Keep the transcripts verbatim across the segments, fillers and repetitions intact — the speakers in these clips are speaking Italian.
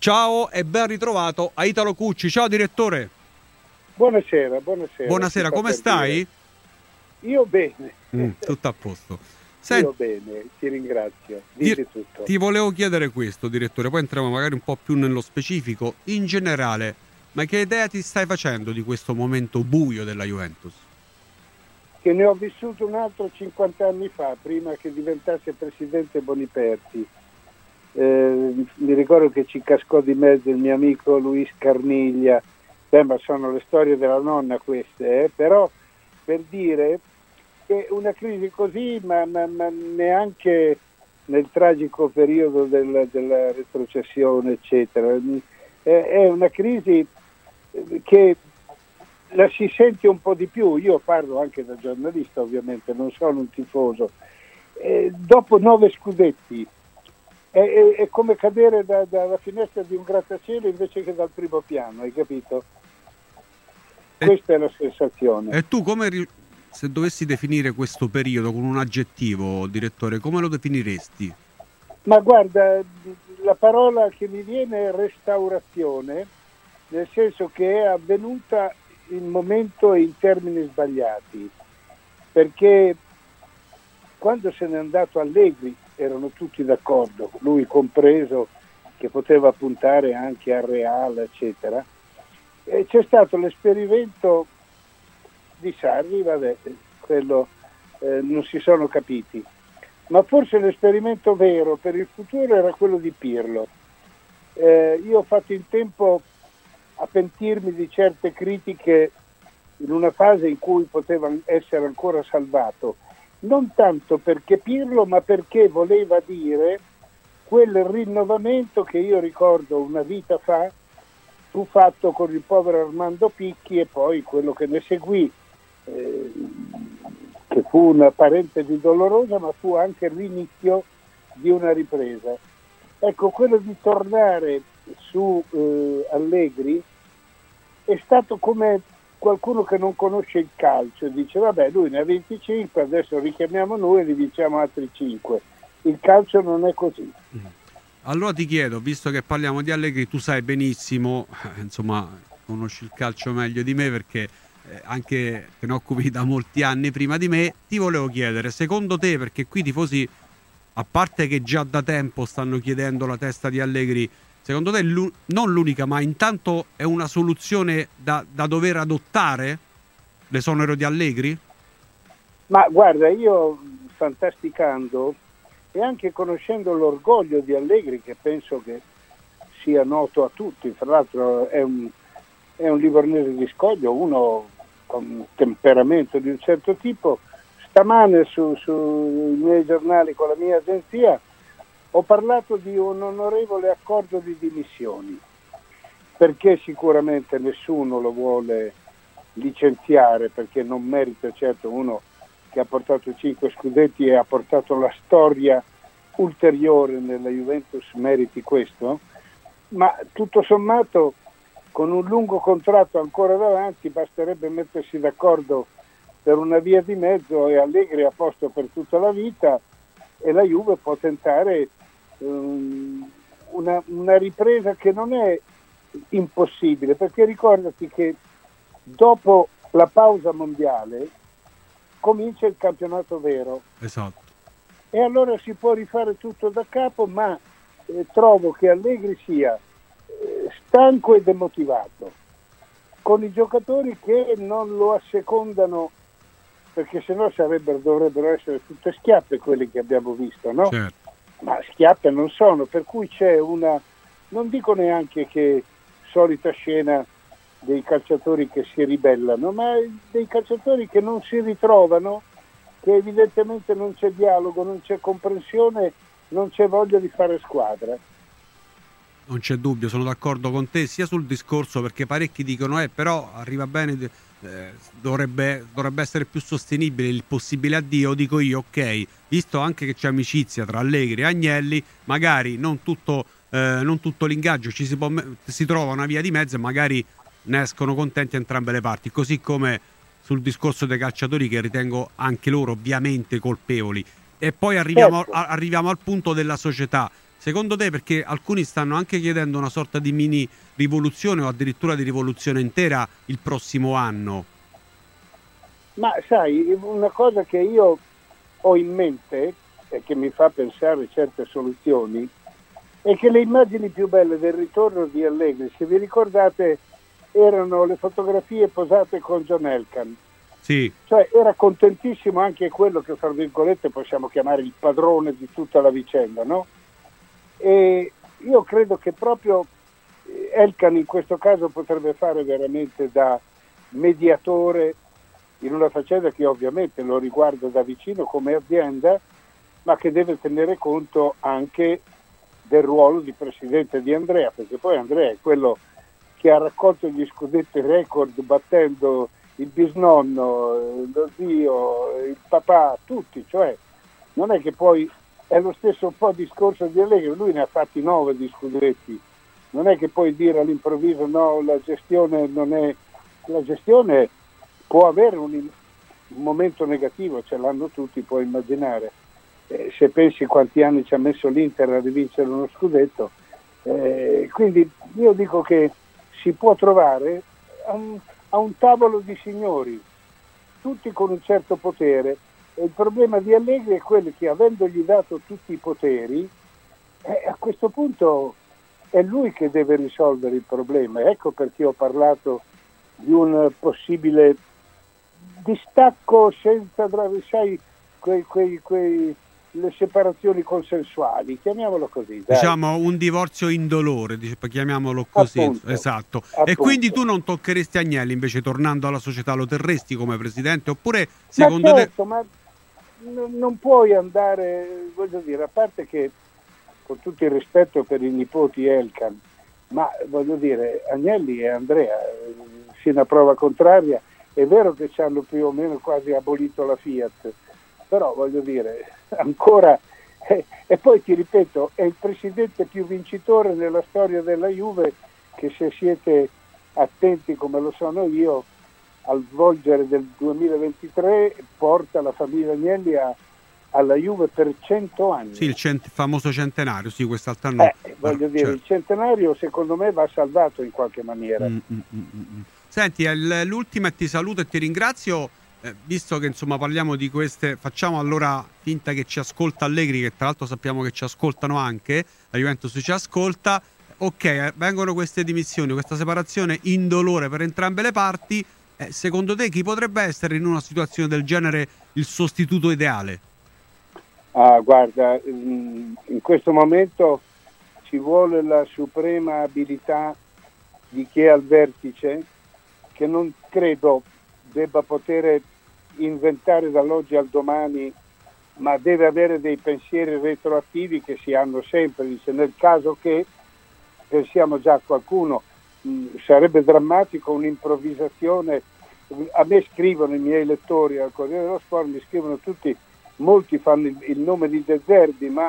Ciao e ben ritrovato a Italo Cucci. Ciao direttore. Buonasera, buonasera. Buonasera, come stai? Dire. Io bene. Mm, tutto a posto. Senti, Io bene, ti ringrazio. Dimmi ti, tutto. Ti volevo chiedere questo, direttore, poi entriamo magari un po' più nello specifico. In generale, ma che idea ti stai facendo di questo momento buio della Juventus? Che ne ho vissuto un altro cinquanta anni fa, prima che diventasse presidente Boniperti. Eh, mi ricordo che ci cascò di mezzo il mio amico Luis Carniglia. Sembra sono le storie della nonna queste, eh? Però per dire che una crisi così, ma, ma, ma neanche nel tragico periodo del, della retrocessione, eccetera, eh, è una crisi che la si sente un po' di più. Io parlo anche da giornalista, ovviamente, non sono un tifoso. Eh, dopo nove scudetti è, è, è come cadere da, dalla finestra di un grattacielo invece che dal primo piano, hai capito? E, questa è la sensazione. E tu come, se dovessi definire questo periodo con un aggettivo, direttore, come lo definiresti? Ma guarda, la parola che mi viene è restaurazione, nel senso che è avvenuta in momento e in termini sbagliati, perché quando se n'è andato Allegri erano tutti d'accordo, lui compreso, che poteva puntare anche al Real, eccetera, e c'è stato l'esperimento di Sarri, vabbè, quello eh, non si sono capiti, ma forse l'esperimento vero per il futuro era quello di Pirlo. Eh, io ho fatto in tempo a pentirmi di certe critiche in una fase in cui poteva essere ancora salvato, non tanto perché Pirlo, ma perché voleva dire quel rinnovamento che io ricordo una vita fa fu fatto con il povero Armando Picchi e poi quello che ne seguì, eh, che fu una parentesi dolorosa, ma fu anche l'inizio di una ripresa. Ecco, quello di tornare su eh, Allegri è stato come qualcuno che non conosce il calcio, dice vabbè, lui ne ha venticinque, adesso richiamiamo noi e gli diciamo altri cinque. Il calcio non è così. Allora ti chiedo, visto che parliamo di Allegri, tu sai benissimo, insomma, conosci il calcio meglio di me perché eh, anche te ne occupi da molti anni prima di me, ti volevo chiedere, secondo te, perché qui i tifosi, a parte che già da tempo stanno chiedendo la testa di Allegri, secondo te l'u- non l'unica, ma intanto è una soluzione da, da dover adottare l'esonero di Allegri? Ma guarda, io fantasticando e anche conoscendo l'orgoglio di Allegri, che penso che sia noto a tutti, fra l'altro è un, è un livornese di scoglio, uno con un temperamento di un certo tipo, stamane su, sui miei giornali con la mia agenzia ho parlato di un onorevole accordo di dimissioni, perché sicuramente nessuno lo vuole licenziare, perché non merita certo uno che ha portato cinque scudetti e ha portato la storia ulteriore nella Juventus, meriti questo, ma tutto sommato con un lungo contratto ancora davanti basterebbe mettersi d'accordo per una via di mezzo e Allegri è a posto per tutta la vita e la Juve può tentare um, una, una ripresa che non è impossibile, perché ricordati che dopo la pausa mondiale comincia il campionato vero. Esatto. E allora si può rifare tutto da capo, ma eh, trovo che Allegri sia eh, stanco e demotivato, con i giocatori che non lo assecondano, perché sennò sarebbero, dovrebbero essere tutte schiappe quelli che abbiamo visto, no? Certo. Ma schiappe non sono, per cui c'è una, non dico neanche che solita scena dei calciatori che si ribellano, ma dei calciatori che non si ritrovano, che evidentemente non c'è dialogo, non c'è comprensione, non c'è voglia di fare squadra. Non c'è dubbio, sono d'accordo con te sia sul discorso, perché parecchi dicono eh però arriva bene, eh, dovrebbe, dovrebbe essere più sostenibile il possibile addio. Dico io, ok, visto anche che c'è amicizia tra Allegri e Agnelli, magari non tutto, eh, non tutto l'ingaggio, ci si, può, si trova una via di mezzo e magari ne escono contenti entrambe le parti, così come sul discorso dei calciatori, che ritengo anche loro ovviamente colpevoli. E poi arriviamo, certo. a, arriviamo al punto della società. Secondo te, perché alcuni stanno anche chiedendo una sorta di mini rivoluzione o addirittura di rivoluzione intera il prossimo anno? Ma sai, una cosa che io ho in mente e che mi fa pensare a certe soluzioni è che le immagini più belle del ritorno di Allegri, se vi ricordate, erano le fotografie posate con John Elkann. Sì. Cioè era contentissimo anche quello che, fra virgolette, possiamo chiamare il padrone di tutta la vicenda, no? E io credo che proprio Elkann in questo caso potrebbe fare veramente da mediatore in una faccenda che ovviamente lo riguarda da vicino come azienda, ma che deve tenere conto anche del ruolo di presidente di Andrea, perché poi Andrea è quello che ha raccolto gli scudetti record battendo il bisnonno, lo zio, il papà, tutti, cioè non è che poi è lo stesso un po' discorso di Allegri, lui ne ha fatti nove di scudetti, non è che puoi dire all'improvviso no, la gestione non è, la gestione può avere un, un momento negativo, ce l'hanno tutti, puoi immaginare, eh, se pensi quanti anni ci ha messo l'Inter a rivincere uno scudetto, eh, quindi io dico che si può trovare a un, a un tavolo di signori, tutti con un certo potere, e il problema di Allegri è quello che, avendogli dato tutti i poteri, eh, a questo punto è lui che deve risolvere il problema. Ecco perché ho parlato di un possibile distacco senza, sai, quei, quei, quei, le separazioni consensuali, chiamiamolo così. Dai. Diciamo un divorzio indolore, chiamiamolo così. Appunto, esatto. appunto. E quindi tu non toccheresti Agnelli, invece tornando alla società lo terresti come presidente, oppure secondo ma certo, te... ma non puoi andare, voglio dire, a parte che con tutto il rispetto per i nipoti Elkann, ma voglio dire, Agnelli e Andrea, sia una prova contraria, è vero che ci hanno più o meno quasi abolito la Fiat, però voglio dire, ancora, eh, e poi ti ripeto, è il presidente più vincitore nella storia della Juve, che se siete attenti come lo sono io, al volgere del duemilaventitré porta la famiglia Agnelli a, alla Juve per cento anni. Sì, il cent- famoso centenario, sì, quest'altro anno. Eh, voglio dire, certo. Il centenario secondo me va salvato in qualche maniera. Mm, mm, mm, mm. Senti, l'ultima e ti saluto e ti ringrazio, eh, visto che insomma parliamo di queste, facciamo allora finta che ci ascolta Allegri, che tra l'altro sappiamo che ci ascoltano anche, la Juventus ci ascolta, ok, eh, vengono queste dimissioni, questa separazione indolore per entrambe le parti. Eh, secondo te chi potrebbe essere in una situazione del genere il sostituto ideale? Ah, guarda, in questo momento ci vuole la suprema abilità di chi è al vertice, che non credo debba poter inventare dall'oggi al domani, ma deve avere dei pensieri retroattivi che si hanno sempre. Dice, nel caso che pensiamo già a qualcuno, mh, sarebbe drammatico un'improvvisazione. A me scrivono i miei lettori al Corriere dello Sport, mi scrivono tutti, molti fanno il, il nome di De Zerbi, ma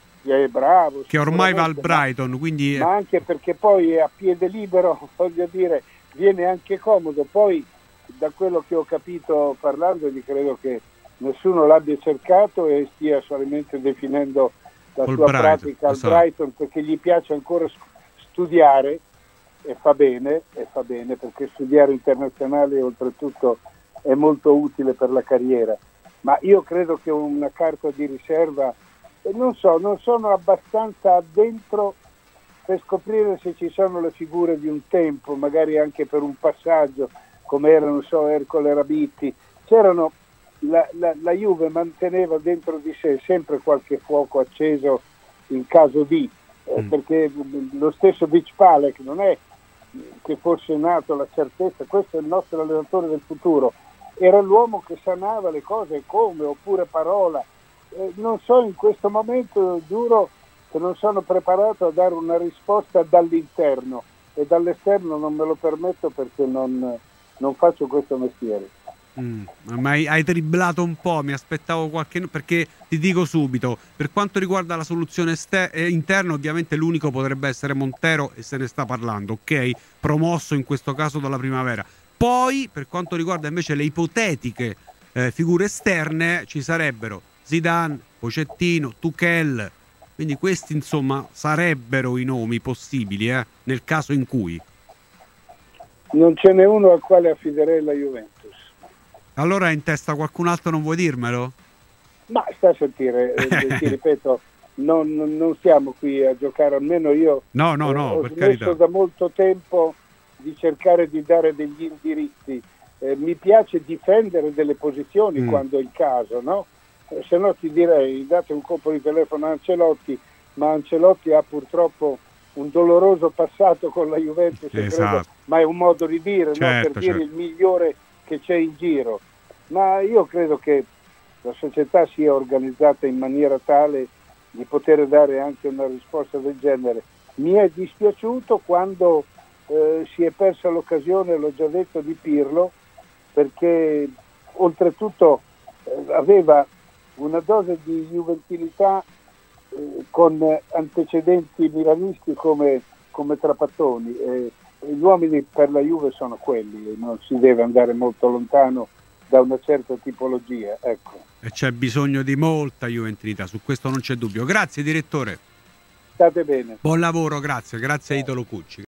è bravo. Che ormai va al Brighton, quindi... Ma anche perché poi è a piede libero, voglio dire, viene anche comodo. Poi, da quello che ho capito parlandogli, credo che nessuno l'abbia cercato e stia solamente definendo la Col sua Brighton, pratica al esatto. Brighton, perché gli piace ancora studiare. E fa bene, e fa bene, perché studiare internazionale oltretutto è molto utile per la carriera. Ma io credo che una carta di riserva, non so, non sono abbastanza addentro per scoprire se ci sono le figure di un tempo, magari anche per un passaggio, come erano, non so, Ercole Rabitti. C'erano, la, la, la Juve manteneva dentro di sé sempre qualche fuoco acceso in caso di, eh, mm. perché lo stesso Beach Palek non è che fosse nato la certezza, questo è il nostro allenatore del futuro, era l'uomo che sanava le cose come, oppure Parola. Eh, non so, in questo momento giuro che non sono preparato a dare una risposta dall'interno, e dall'esterno non me lo permetto perché non, non faccio questo mestiere. Mm, ma hai, hai dribblato un po', mi aspettavo qualche... perché ti dico subito, per quanto riguarda la soluzione este- eh, interna, ovviamente l'unico potrebbe essere Montero, e se ne sta parlando, ok? Promosso in questo caso dalla Primavera. Poi, per quanto riguarda invece le ipotetiche eh, figure esterne, ci sarebbero Zidane, Pochettino, Tuchel, Quindi questi insomma sarebbero i nomi possibili, eh, nel caso in cui. Non ce n'è uno al quale affiderei la Juventus. Allora in testa qualcun altro, non vuoi dirmelo? Ma sta a sentire, eh, ti ripeto, non, non stiamo qui a giocare, almeno io no, no, no, eh, ho per smesso carità. da molto tempo di cercare di dare degli indirizzi. Eh, mi piace difendere delle posizioni mm. quando è il caso, no? Eh, se no ti direi date un colpo di telefono a Ancelotti, ma Ancelotti ha purtroppo un doloroso passato con la Juventus, esatto. credo, ma è un modo di dire, certo, no? Per dire certo. il migliore che c'è in giro. Ma io credo che la società sia organizzata in maniera tale di poter dare anche una risposta del genere. Mi è dispiaciuto quando eh, si è persa l'occasione, l'ho già detto, di Pirlo, perché oltretutto eh, aveva una dose di juventilità eh, con antecedenti milanisti come, come Trapattoni. Eh, gli uomini per la Juve sono quelli, non si deve andare molto lontano da una certa tipologia, ecco. E c'è bisogno di molta juventilità, su questo non c'è dubbio. Grazie direttore. State bene. Buon lavoro, grazie, grazie a Italo Cucci.